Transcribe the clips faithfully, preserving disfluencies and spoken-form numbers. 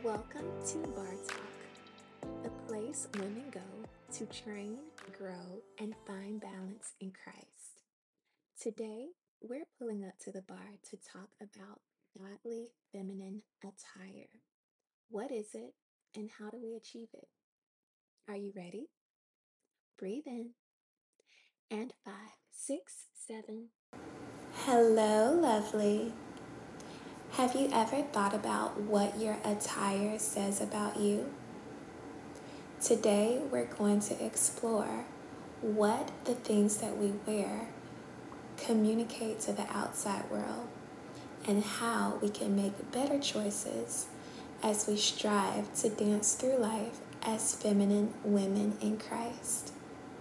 Welcome to Bar Talk, the place women go to train, grow, and find balance in Christ. Today, we're pulling up to the bar to talk about godly feminine attire. What is it, and how do we achieve it? Are you ready? Breathe in, and five, six, seven. Hello, lovely. Have you ever thought about what your attire says about you? Today, we're going to explore what the things that we wear communicate to the outside world and how we can make better choices as we strive to dance through life as feminine women in Christ.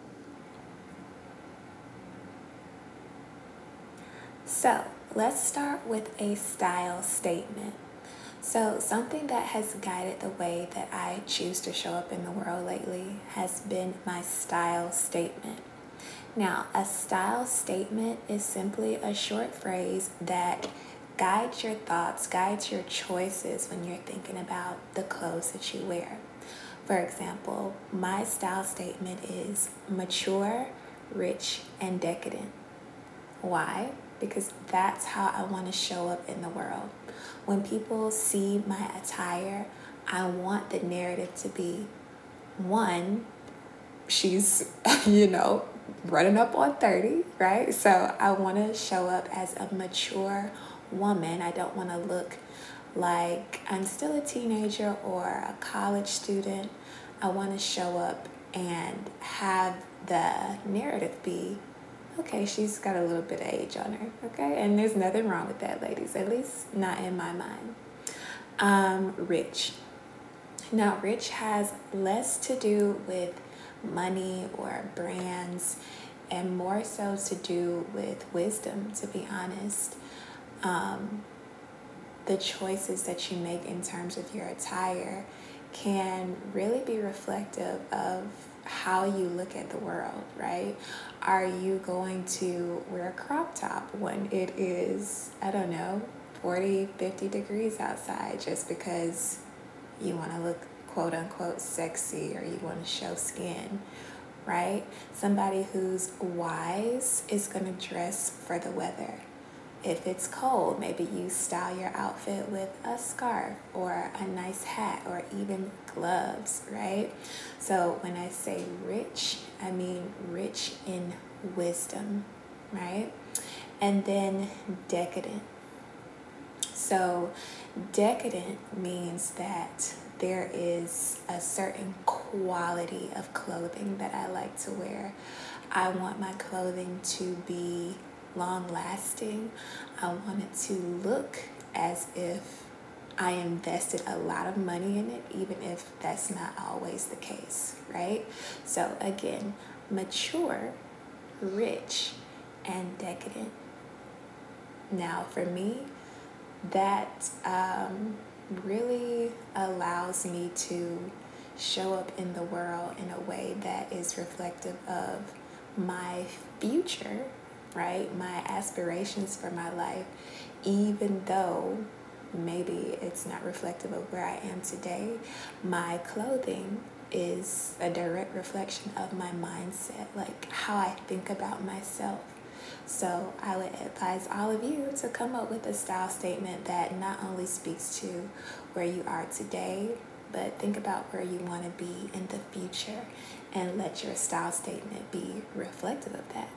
So, let's start with a style statement. So, something that has guided the way that I choose to show up in the world lately has been my style statement. Now, a style statement is simply a short phrase that guides your thoughts, guides your choices when you're thinking about the clothes that you wear. For example, my style statement is mature, rich, and decadent. Why? Because that's how I want to show up in the world. When people see my attire, I want the narrative to be, one, she's, you know, running up on thirty, right? So I want to show up as a mature woman. I don't want to look like I'm still a teenager or a college student. I want to show up and have the narrative be, okay, she's got a little bit of age on her, okay? And there's nothing wrong with that, ladies, at least not in my mind. Um, rich. Now, rich has less to do with money or brands and more so to do with wisdom, to be honest. Um, the choices that you make in terms of your attire can really be reflective of how you look at the world, right? Are you going to wear a crop top when it is, I don't know, forty, fifty degrees outside just because you want to look quote unquote sexy or you want to show skin, right? Somebody who's wise is going to dress for the weather. If it's cold, maybe you style your outfit with a scarf or a nice hat or even gloves, right? So when I say rich, I mean rich in wisdom, right? And then decadent. So decadent means that there is a certain quality of clothing that I like to wear. I want my clothing to be long-lasting. I want it to look as if I invested a lot of money in it, even if that's not always the case, right? So again, mature, rich, and decadent. Now for me, that um, really allows me to show up in the world in a way that is reflective of my future, right? My aspirations for my life, even though maybe it's not reflective of where I am today. My clothing is a direct reflection of my mindset, like how I think about myself. So I would advise all of you to come up with a style statement that not only speaks to where you are today, but think about where you want to be in the future and let your style statement be reflective of that.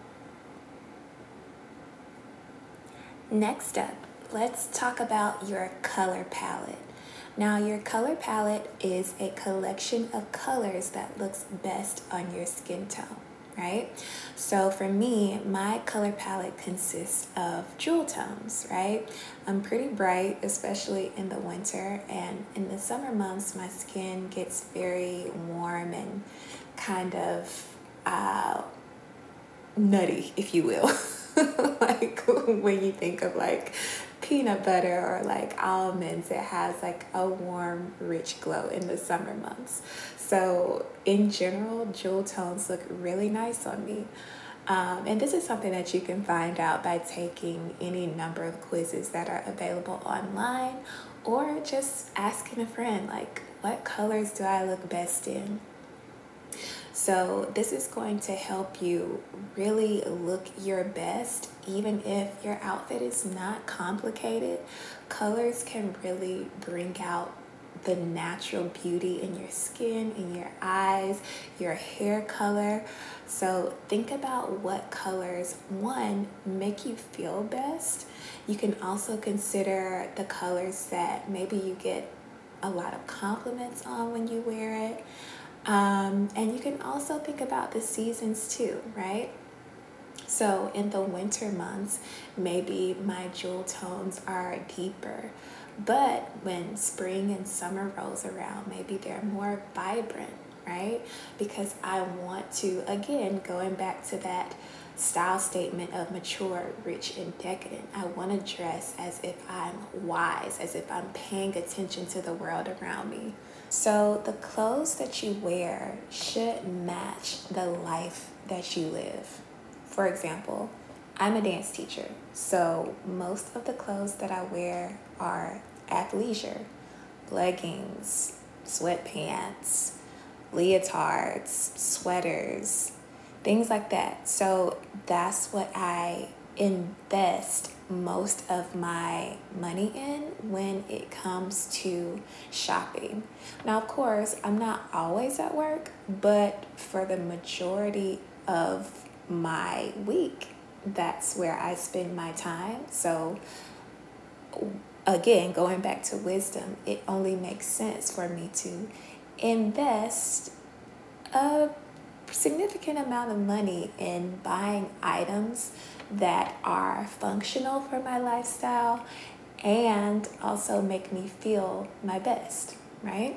Next up, let's talk about your color palette. Now, your color palette is a collection of colors that looks best on your skin tone, right? So for me, my color palette consists of jewel tones, right? I'm pretty bright, especially in the winter, and in the summer months, my skin gets very warm and kind of uh, nutty, if you will. Like when you think of like peanut butter or like almonds, it has like a warm, rich glow in the summer months. So in general, jewel tones look really nice on me. Um, and this is something that you can find out by taking any number of quizzes that are available online or just asking a friend, like, what colors do I look best in? So this is going to help you really look your best, even if your outfit is not complicated. Colors can really bring out the natural beauty in your skin, in your eyes, your hair color. So think about what colors, one, make you feel best. You can also consider the colors that maybe you get a lot of compliments on when you wear it. Um, and you can also think about the seasons too, right? So in the winter months, maybe my jewel tones are deeper. But when spring and summer rolls around, maybe they're more vibrant, right? Because I want to, again, going back to that style statement of mature, rich, and decadent, I want to dress as if I'm wise, as if I'm paying attention to the world around me. So the clothes that you wear should match the life that you live. For example, I'm a dance teacher, so most of the clothes that I wear are athleisure, leggings, sweatpants, leotards, sweaters, things like that. So that's what I invest most of my money in when it comes to shopping. Now, of course, I'm not always at work, but for the majority of my week, that's where I spend my time. So again, going back to wisdom, it only makes sense for me to invest a significant amount of money in buying items that are functional for my lifestyle and also make me feel my best, right?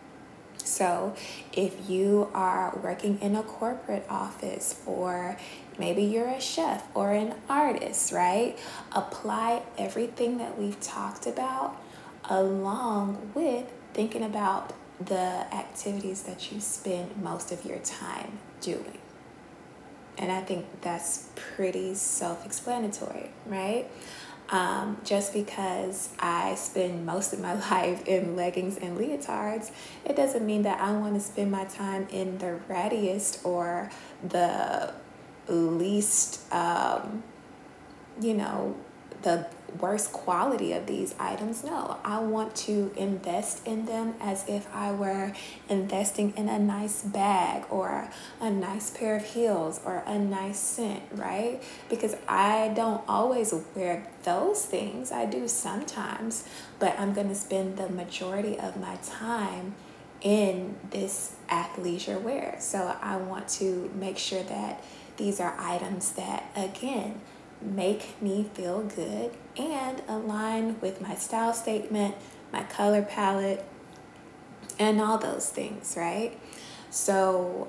So if you are working in a corporate office, or maybe you're a chef or an artist, right? Apply everything that we've talked about along with thinking about the activities that you spend most of your time doing. And I think that's pretty self-explanatory, right? Um, just because I spend most of my life in leggings and leotards, it doesn't mean that I want to spend my time in the rattiest or the least, um, you know, the worst quality of these items. No, I want to invest in them as if I were investing in a nice bag or a nice pair of heels or a nice scent, right? Because I don't always wear those things. I do sometimes, but I'm going to spend the majority of my time in this athleisure wear. So I want to make sure that these are items that, again, make me feel good and align with my style statement, my color palette, and all those things, right? So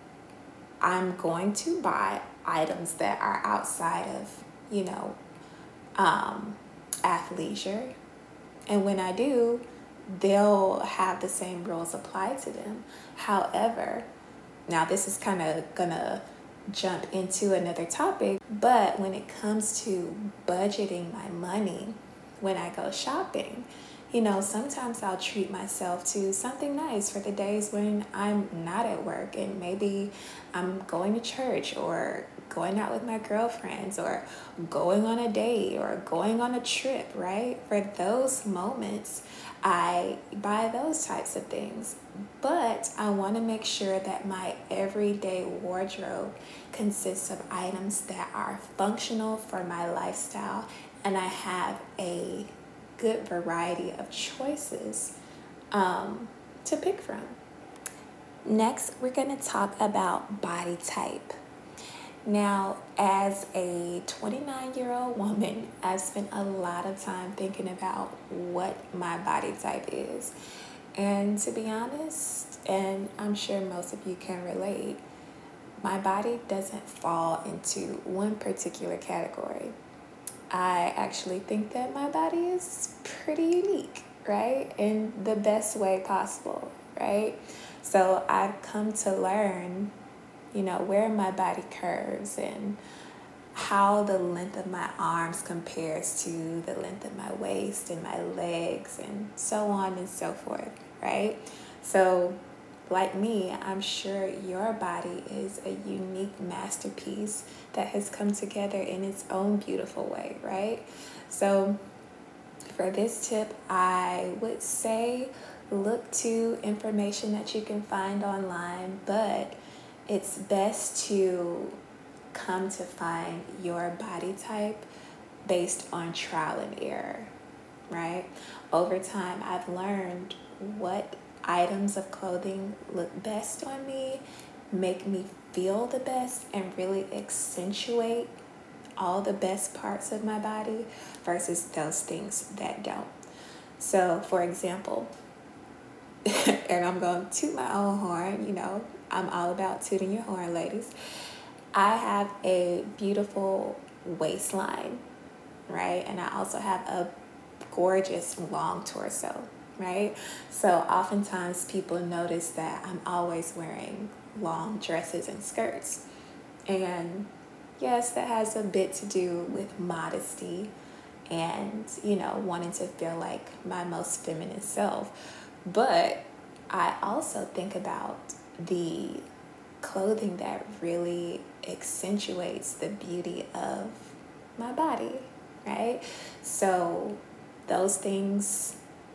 I'm going to buy items that are outside of, you know, um, athleisure. And when I do, they'll have the same rules applied to them. However, now this is kind of gonna jump into another topic, but when it comes to budgeting my money when I go shopping, you know, sometimes I'll treat myself to something nice for the days when I'm not at work, and maybe I'm going to church or going out with my girlfriends or going on a date or going on a trip, right? For those moments, I buy those types of things. But I want to make sure that my everyday wardrobe consists of items that are functional for my lifestyle, and I have a good variety of choices um, to pick from. Next, we're going to talk about body type. Now, as a twenty-nine-year-old woman, I've spent a lot of time thinking about what my body type is. And to be honest, and I'm sure most of you can relate, my body doesn't fall into one particular category. I actually think that my body is pretty unique, right? In the best way possible, right? So I've come to learn, you know, where my body curves and how the length of my arms compares to the length of my waist and my legs and so on and so forth, right? So like me, I'm sure your body is a unique masterpiece that has come together in its own beautiful way, right? So for this tip, I would say look to information that you can find online, but it's best to come to find your body type based on trial and error, right? Over time, I've learned what items of clothing look best on me, make me feel the best, and really accentuate all the best parts of my body versus those things that don't. So, for example, and I'm going to toot my own horn, you know, I'm all about tooting your horn, ladies. I have a beautiful waistline, right? And I also have a gorgeous long torso, right? So oftentimes people notice that I'm always wearing long dresses and skirts. And yes, that has a bit to do with modesty and, you know, wanting to feel like my most feminine self. But I also think about the clothing that really accentuates the beauty of my body, right? So those things,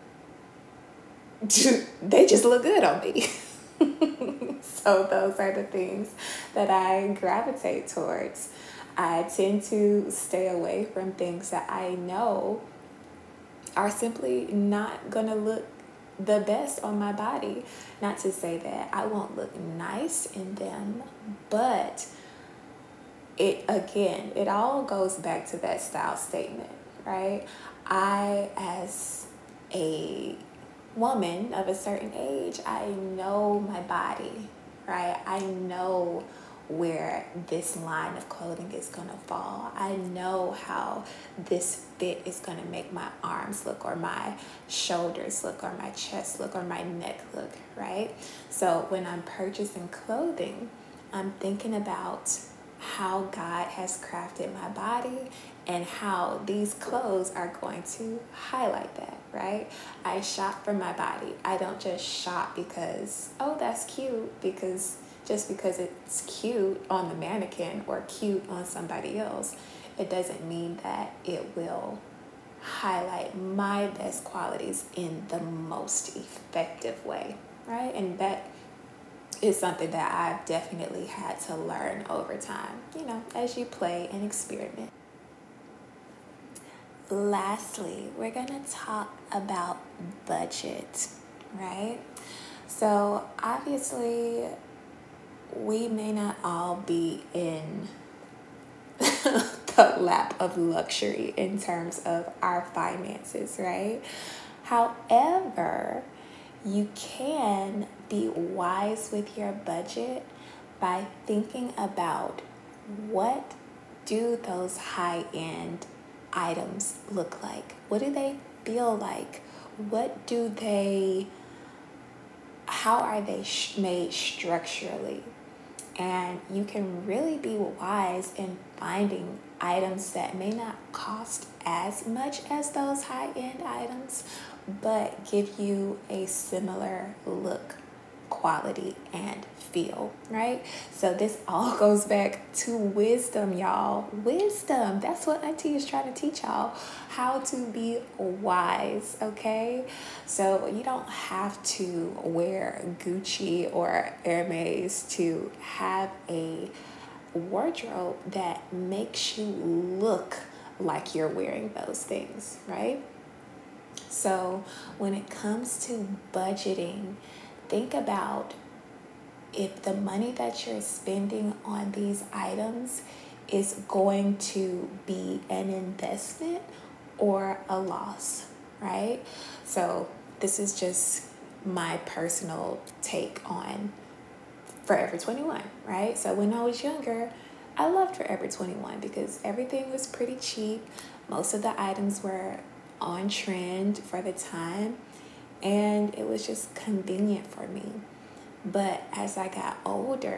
they just look good on me. So those are the things that I gravitate towards. I tend to stay away from things that I know are simply not going to look the best on my body. Not to say that I won't look nice in them, but it again, it all goes back to that style statement, right? I, as a woman of a certain age, I know my body, right? I know where this line of clothing is going to fall. I know how this fit is going to make my arms look, or my shoulders look, or my chest look, or my neck look, right? So when I'm purchasing clothing, I'm thinking about how God has crafted my body and how these clothes are going to highlight that, right? I shop for my body. I don't just shop because, oh, that's cute, because just because it's cute on the mannequin or cute on somebody else, it doesn't mean that it will highlight my best qualities in the most effective way, right? And that is something that I've definitely had to learn over time, you know, as you play and experiment. Lastly, we're going to talk about budget, right? So obviously, we may not all be in the lap of luxury in terms of our finances, right? However, you can be wise with your budget by thinking about what do those high-end items look like? What do they feel like? What do they, how are they sh- made structurally? And you can really be wise in finding items that may not cost as much as those high-end items, but give you a similar look, quality, and feel, right? So this all goes back to wisdom, y'all. Wisdom. That's what Auntie is trying to teach y'all. How to be wise, okay? So you don't have to wear Gucci or Hermes to have a wardrobe that makes you look like you're wearing those things, right? So when it comes to budgeting, think about if the money that you're spending on these items is going to be an investment or a loss, right? So this is just my personal take on Forever twenty-one, right? So when I was younger, I loved Forever twenty-one because everything was pretty cheap. Most of the items were on trend for the time, and it was just convenient for me. But as I got older,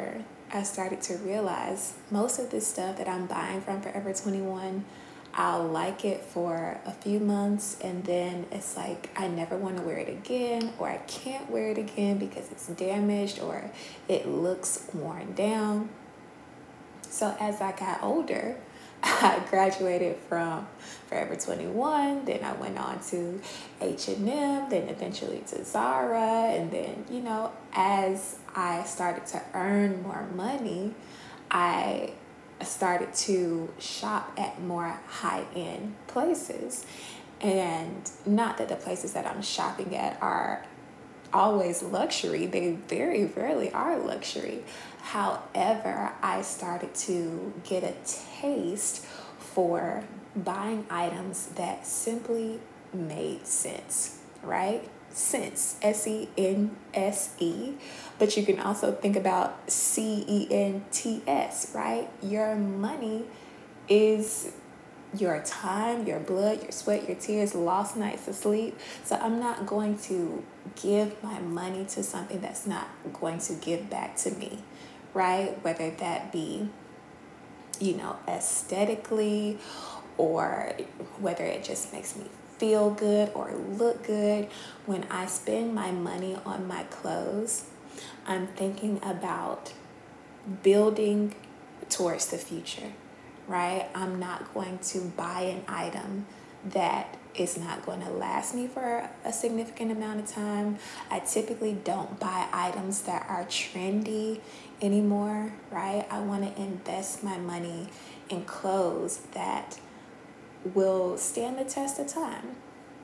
I started to realize most of this stuff that I'm buying from Forever twenty-one, I'll like it for a few months and then it's like I never want to wear it again, or I can't wear it again because it's damaged or it looks worn down. So as I got older, I graduated from Forever twenty-one, then I went on to H and M, then eventually to Zara, and then, you know, as I started to earn more money, I started to shop at more high-end places. And not that the places that I'm shopping at are always luxury. They very rarely are luxury. However, I started to get a taste for buying items that simply made sense, right? Sense, S E N S E. But you can also think about C E N T S, right? Your money is your time, your blood, your sweat, your tears, lost nights of sleep. So I'm not going to give my money to something that's not going to give back to me, right? Whether that be, you know, aesthetically, or whether it just makes me feel good or look good. When I spend my money on my clothes, I'm thinking about building towards the future, right? I'm not going to buy an item that is not going to last me for a significant amount of time. I typically don't buy items that are trendy anymore, right? I want to invest my money in clothes that will stand the test of time.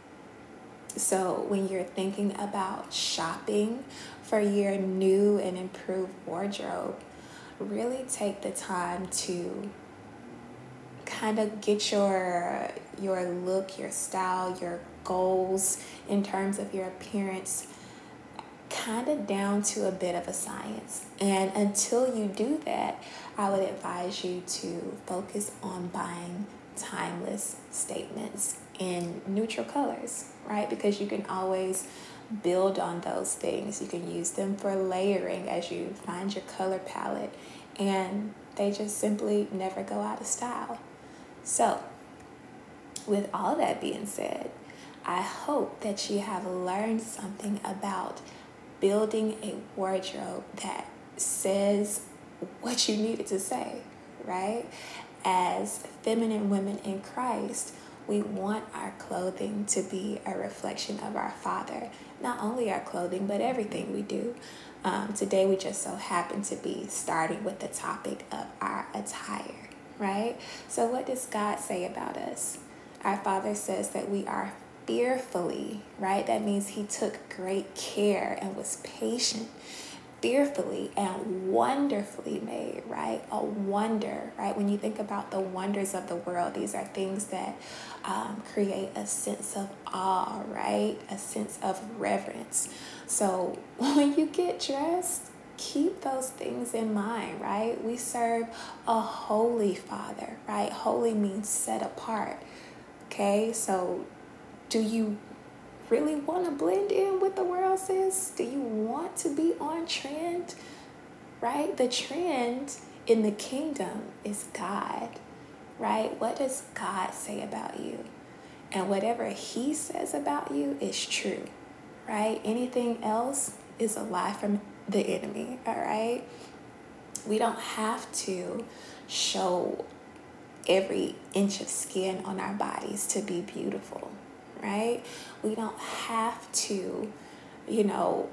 So when you're thinking about shopping for your new and improved wardrobe, really take the time to kind of get your your look, your style, your goals in terms of your appearance kind of down to a bit of a science. And until you do that, I would advise you to focus on buying timeless statements in neutral colors, right? Because you can always build on those things. You can use them for layering as you find your color palette, and they just simply never go out of style. So, with all that being said, I hope that you have learned something about building a wardrobe that says what you needed to say, right? As feminine women in Christ, we want our clothing to be a reflection of our Father. Not only our clothing, but everything we do. Um, today, we just so happen to be starting with the topic of our attire, right? So what does God say about us? Our Father says that we are fearfully, right? That means he took great care and was patient, fearfully and wonderfully made, right? A wonder, right? When you think about the wonders of the world, these are things that um, create a sense of awe, right? A sense of reverence. So when you get dressed, keep those things in mind, right? We serve a holy Father, right? Holy means set apart, okay? So do you really want to blend in with the world, sis? Do you want to be on trend, right? The trend in the kingdom is God, right? What does God say about you? And whatever he says about you is true, right? Anything else is a lie from the enemy, all right? We don't have to show every inch of skin on our bodies to be beautiful, right? We don't have to, you know,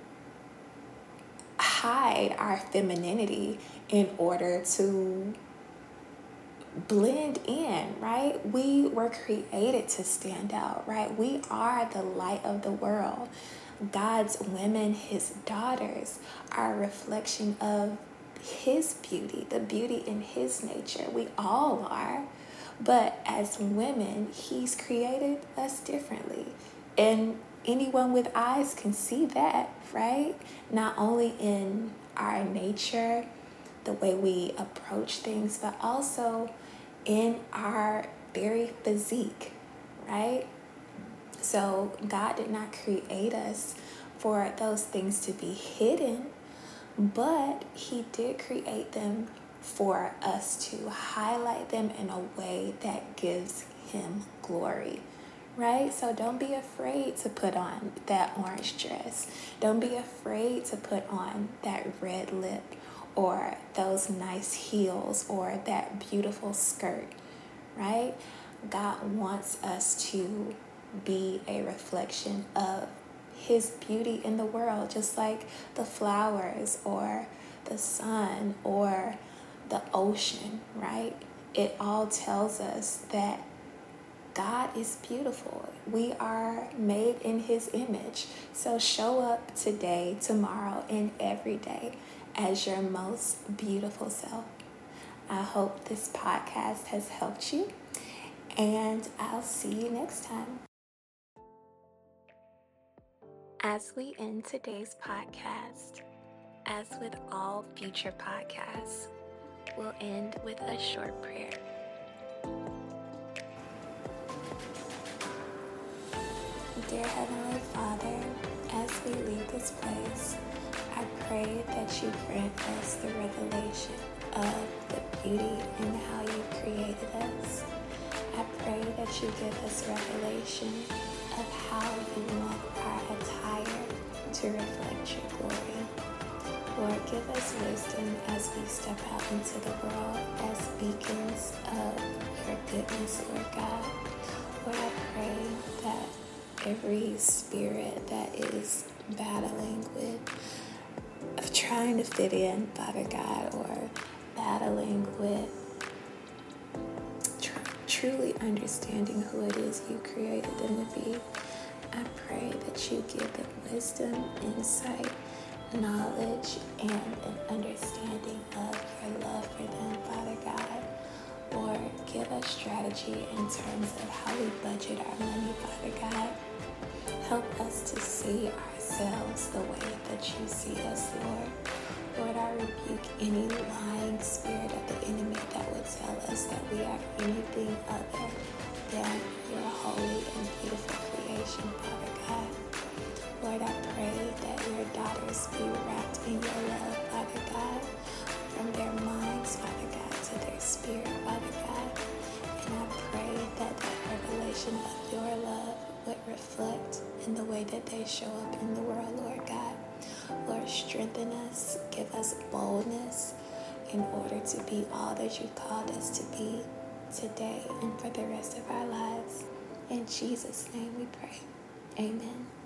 hide our femininity in order to blend in, right? We were created to stand out, right? We are the light of the world. God's women, his daughters, are a reflection of his beauty, the beauty in his nature. We all are. But as women, he's created us differently. And anyone with eyes can see that, right? Not only in our nature, the way we approach things, but also in our very physique, right? So God did not create us for those things to be hidden, but he did create them for us to highlight them in a way that gives him glory, right? So don't be afraid to put on that orange dress. Don't be afraid to put on that red lip or those nice heels or that beautiful skirt, right? God wants us to be a reflection of his beauty in the world, just like the flowers or the sun or the ocean, right? It all tells us that God is beautiful. We are made in his image. So show up today, tomorrow, and every day as your most beautiful self. I hope this podcast has helped you, and I'll see you next time. As we end today's podcast, as with all future podcasts, we'll end with a short prayer. Dear Heavenly Father, as we leave this place, I pray that you grant us the revelation of the beauty in how you created us. I pray that you give us revelation of how you want our attire to reflect your glory. Lord, give us wisdom as we step out into the world as beacons of your goodness, Lord God. Lord, I pray that every spirit that is battling with of trying to fit in, Father God, or battling with tr- truly understanding who it is you created them to be, I pray that you give them wisdom, insight, knowledge, and an understanding of your love for them, Father God. Lord, give us strategy in terms of how we budget our money, Father God. Help us to see ourselves the way that you see us, Lord. Lord, I rebuke any lying spirit of the enemy that would tell us that we are anything other than your holy and beautiful creation, Father God. Lord, I pray that your daughters be wrapped in your love, Father God, from their minds, Father God, to their spirit, Father God. And I pray that that revelation of your love would reflect in the way that they show up in the world, Lord God. Lord, strengthen us, give us boldness in order to be all that you called us to be today and for the rest of our lives. In Jesus' name we pray. Amen.